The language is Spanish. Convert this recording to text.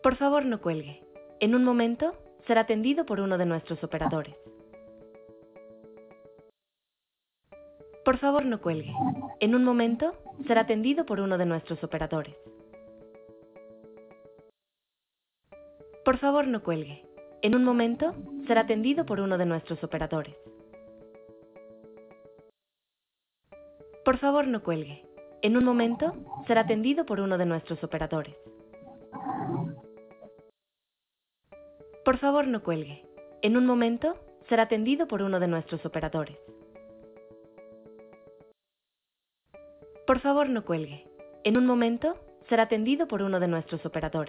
Por favor, no cuelgue. En un momento, será atendido por uno de nuestros operadores. Por favor, no cuelgue. En un momento, será atendido por uno de nuestros operadores. Por favor, no cuelgue. En un momento, será atendido por uno de nuestros operadores. Por favor, no cuelgue. En un momento, será atendido por uno de nuestros operadores. Por favor, no cuelgue. En un momento, será atendido por uno de nuestros operadores. Por favor, no cuelgue. En un momento, será atendido por uno de nuestros operadores.